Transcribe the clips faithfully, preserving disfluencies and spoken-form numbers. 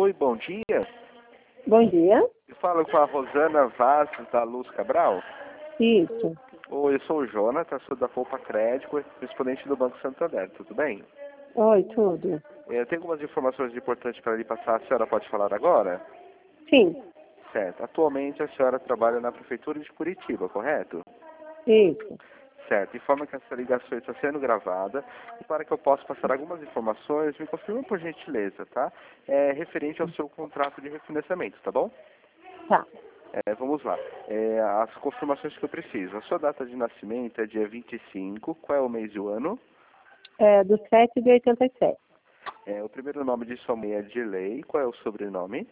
Oi, bom dia. Bom dia. Eu falo com a Rosana Vaz da Luz Cabral. Isso. Oi, eu sou o Jonathan, sou da Poupa Crédito, correspondente do Banco Santander, tudo bem? Oi, tudo. Eu tenho algumas informações importantes para lhe passar, a senhora pode falar agora? Sim. Certo. Atualmente a senhora trabalha na Prefeitura de Curitiba, correto? Isso. Certo. Informa que essa ligação está sendo gravada e para que eu possa passar algumas informações, me confirma por gentileza, tá? É referente ao seu contrato de refinanciamento, tá bom? Tá. É, vamos lá. É, as confirmações que eu preciso. A sua data de nascimento é dia vinte e cinco. Qual é o mês e o ano? É do sete de oitenta e sete. É, o primeiro nome de sua mãe é Dirley. Qual é o sobrenome?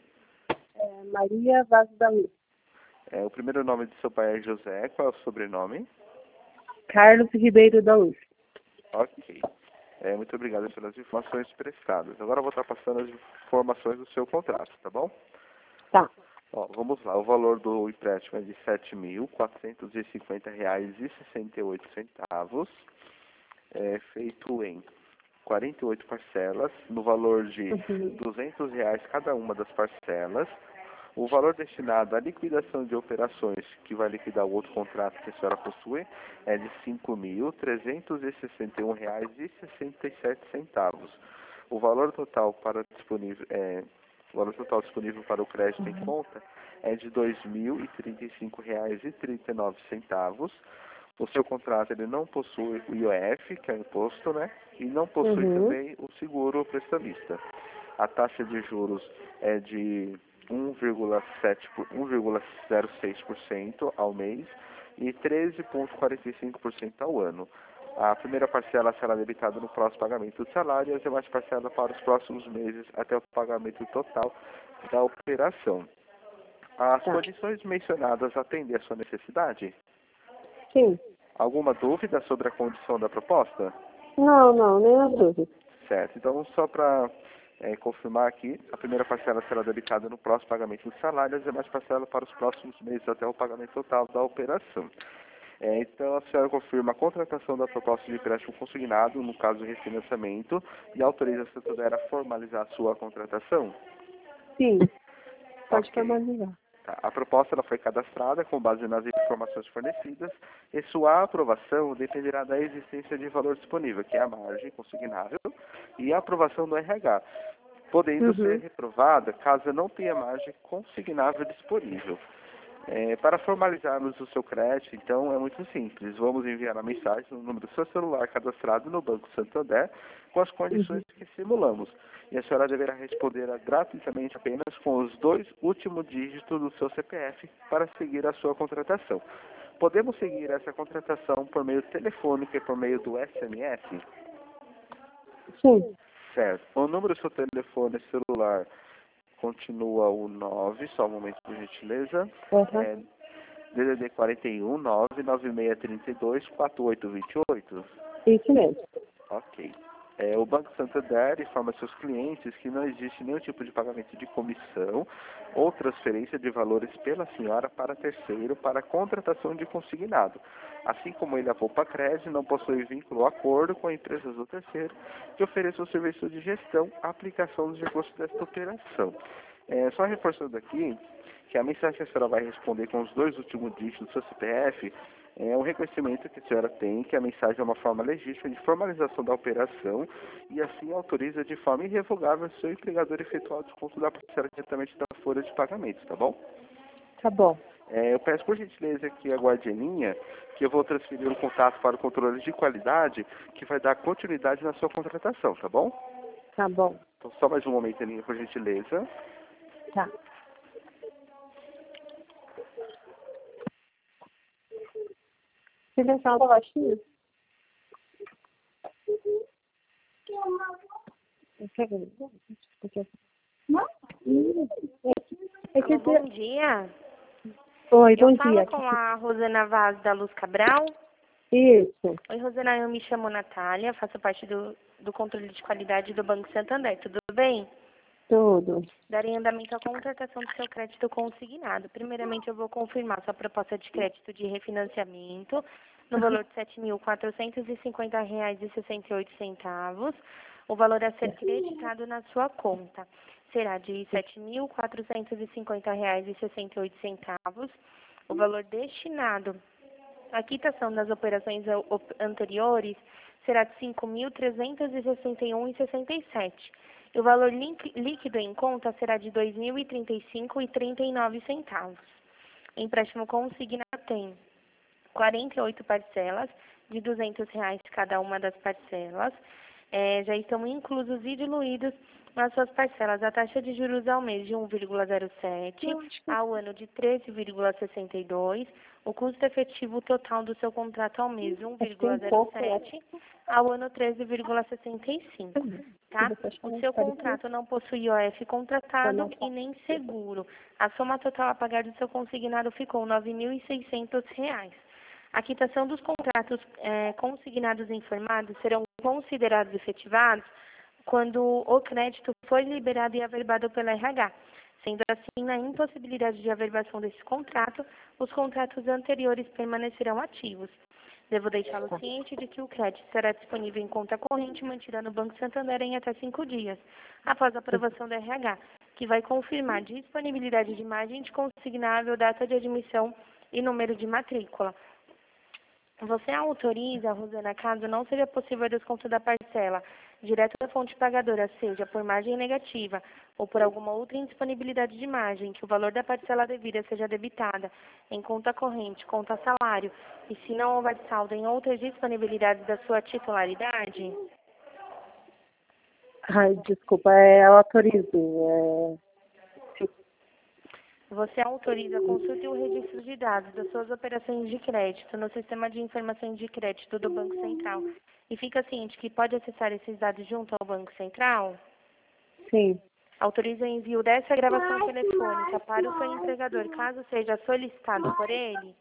É Maria Vaz da Luz. É, o primeiro nome de seu pai é José. Qual é o sobrenome? Carlos Ribeiro da Luz. Ok. É, muito obrigado pelas informações prestadas. Agora eu vou estar passando as informações do seu contrato, tá bom? Tá. Ó, vamos lá. O valor do empréstimo é de sete mil quatrocentos e cinquenta reais e sessenta e oito centavos. É feito em quarenta e oito parcelas, no valor de Uhum. duzentos reais cada uma das parcelas. O valor destinado à liquidação de operações, que vai liquidar o outro contrato que a senhora possui, é de cinco mil trezentos e sessenta e um reais e sessenta e sete centavos. O valor total para disponível, é, o valor total disponível para o crédito em conta é de dois mil e trinta e cinco reais e trinta e nove centavos. O seu contrato ele não possui o I O F, que é o imposto, né? E não possui Uhum. também o seguro prestamista. A taxa de juros é de um vírgula sete por- um vírgula zero seis por cento ao mês e treze vírgula quarenta e cinco por cento ao ano. A primeira parcela será debitada no próximo pagamento do salário e as demais parcelas para os próximos meses até o pagamento total da operação. As Tá. condições mencionadas atendem à sua necessidade? Sim. Alguma dúvida sobre a condição da proposta? Não, não, nem a dúvida. Certo. Então, só para é, confirmar aqui, a primeira parcela será debitada no próximo pagamento do salário e as demais parcelas para os próximos meses até o pagamento total da operação. É, então, a senhora confirma a contratação da proposta de empréstimo consignado, no caso de refinanciamento, e autoriza a Santander a formalizar a sua contratação? Sim. Pode Ok. formalizar. Tá. A proposta ela foi cadastrada com base nas informações fornecidas e sua aprovação dependerá da existência de valor disponível, que é a margem consignável, e a aprovação do R H, podendo ser Uhum. reprovada caso não tenha margem consignável disponível. É, para formalizarmos o seu crédito, então, é muito simples. Vamos enviar a mensagem no número do seu celular cadastrado no Banco Santander com as condições Uhum. que simulamos. E a senhora deverá responder gratuitamente apenas com os dois últimos dígitos do seu C P F para seguir a sua contratação. Podemos seguir essa contratação por meio telefônico e por meio do S M S? Sim. Certo. O número do seu telefone celular continua o nove, só um momento por gentileza. Uhum. É D D D quarenta e um, nove nove seis três dois, quatro oito dois oito. Isso mesmo. Ok. É, o Banco Santander informa seus clientes que não existe nenhum tipo de pagamento de comissão ou transferência de valores pela senhora para terceiro para contratação de consignado. Assim como ele, a Poupa Crédito, não possui vínculo ou acordo com empresas do terceiro que ofereçam o serviço de gestão, aplicação dos recursos desta operação. É, só reforçando aqui que a mensagem que a senhora vai responder com os dois últimos dígitos do seu C P F é um reconhecimento que a senhora tem que a mensagem é uma forma legítima de formalização da operação e assim autoriza de forma irrevogável o seu empregador efetuar o desconto da parcela diretamente da folha de pagamentos, tá bom? Tá bom. É, eu peço por gentileza que aguarde em linha, que eu vou transferir o contato para o controle de qualidade, que vai dar continuidade na sua contratação, tá bom? Tá bom. Então, só mais um momento em linha, por gentileza. Tá. Silenciar o baixinho. Não? É que Alô, bom dia. Oi, Eu bom falo dia. com a Rosana Vaz da Luz Cabral. Isso. Oi, Rosana, eu me chamo Natália, faço parte do, do controle de qualidade do Banco Santander. Tudo bem? Tudo. Darei andamento à contratação do seu crédito consignado. Primeiramente, eu vou confirmar sua proposta de crédito de refinanciamento no valor de sete mil quatrocentos e cinquenta reais e sessenta e oito centavos. O valor a ser creditado na sua conta. será de sete mil quatrocentos e cinquenta reais e sessenta e oito centavos. O valor destinado à quitação das operações anteriores será de cinco mil trezentos e sessenta e um reais e sessenta e sete centavos. E o valor líquido em conta será de dois mil e trinta e cinco reais e trinta e nove centavos. Empréstimo consignado tem quarenta e oito parcelas de duzentos reais cada uma das parcelas. É, já estão inclusos e diluídos nas suas parcelas a taxa de juros ao mês de um vírgula zero sete, ao ano de treze vírgula sessenta e dois, o custo efetivo total do seu contrato ao mês um vírgula zero sete, ao ano treze vírgula sessenta e cinco. Tá? O seu contrato não possui O F contratado e nem seguro. A soma total a pagar do seu consignado ficou nove mil e seiscentos reais. A quitação dos contratos é, consignados e informados serão considerados efetivados quando o crédito for liberado e averbado pela R H. Sendo assim, na impossibilidade de averbação desse contrato, os contratos anteriores permanecerão ativos. Devo deixá-lo ciente de que o crédito será disponível em conta corrente mantida no Banco Santander em até cinco dias, após a aprovação da R H, que vai confirmar disponibilidade de margem de consignável, data de admissão e número de matrícula. Você autoriza, Rosana, caso não seja possível a desconto da parcela direto da fonte pagadora, seja por margem negativa ou por alguma outra indisponibilidade de margem, que o valor da parcela devida seja debitada em conta corrente, conta salário, e se não houver saldo em outras disponibilidades da sua titularidade? Ai, desculpa, é, eu autorizo. É... Você autoriza a consulta e o registro de dados das suas operações de crédito no Sistema de Informações de Crédito do Banco Central e fica ciente que pode acessar esses dados junto ao Banco Central? Sim. Autoriza o envio dessa gravação telefônica para o seu empregador, caso seja solicitado por ele?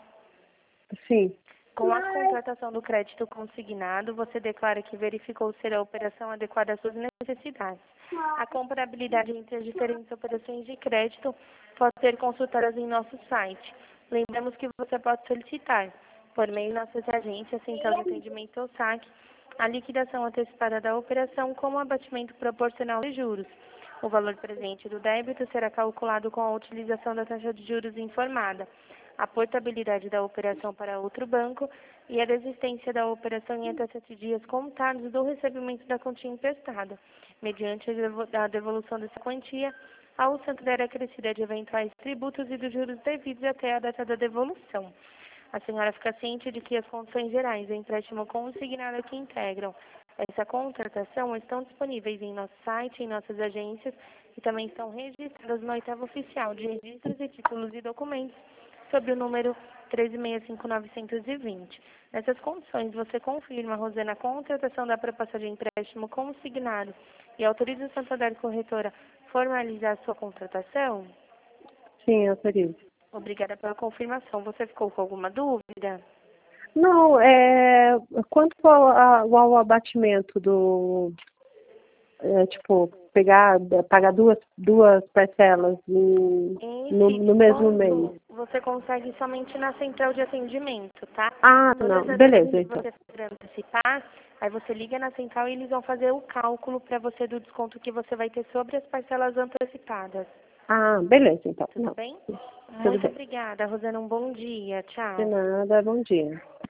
Sim. Com a contratação do crédito consignado, você declara que verificou ser a operação adequada às suas necessidades. A comparabilidade entre as diferentes operações de crédito pode ser consultada em nosso site. Lembramos que você pode solicitar, por meio de nossas agências, Central de Atendimento ou S A C, a liquidação antecipada da operação com o abatimento proporcional de juros. O valor presente do débito será calculado com a utilização da taxa de juros informada, a portabilidade da operação para outro banco e a desistência da operação em até sete dias contados do recebimento da quantia emprestada, mediante a devolução dessa quantia ao Santander acrescida de eventuais tributos e dos juros devidos até a data da devolução. A senhora fica ciente de que as condições gerais do empréstimo consignado que integram essa contratação estão disponíveis em nosso site, em nossas agências e também estão registradas no oitavo oficial de registros e títulos e documentos sob o número treze seis cinco nove dois zero. Nessas condições, você confirma, Rosana, a contratação da proposta de empréstimo consignado e autoriza o Santander Corretora formalizar a sua contratação? Sim, autorizo. Obrigada pela confirmação. Você ficou com alguma dúvida? Não, é... quanto ao, ao abatimento do... É, tipo, pegar, pagar duas, duas parcelas no, no, no mesmo mês. Você consegue somente na central de atendimento, tá? Ah, Todas não, as beleza, vezes que então. você for antecipar, aí você liga na central e eles vão fazer o cálculo para você do desconto que você vai ter sobre as parcelas antecipadas. Ah, beleza, então. Tudo não. bem? Tudo Muito bem. obrigada, Rosana. Um bom dia. Tchau. De nada, bom dia.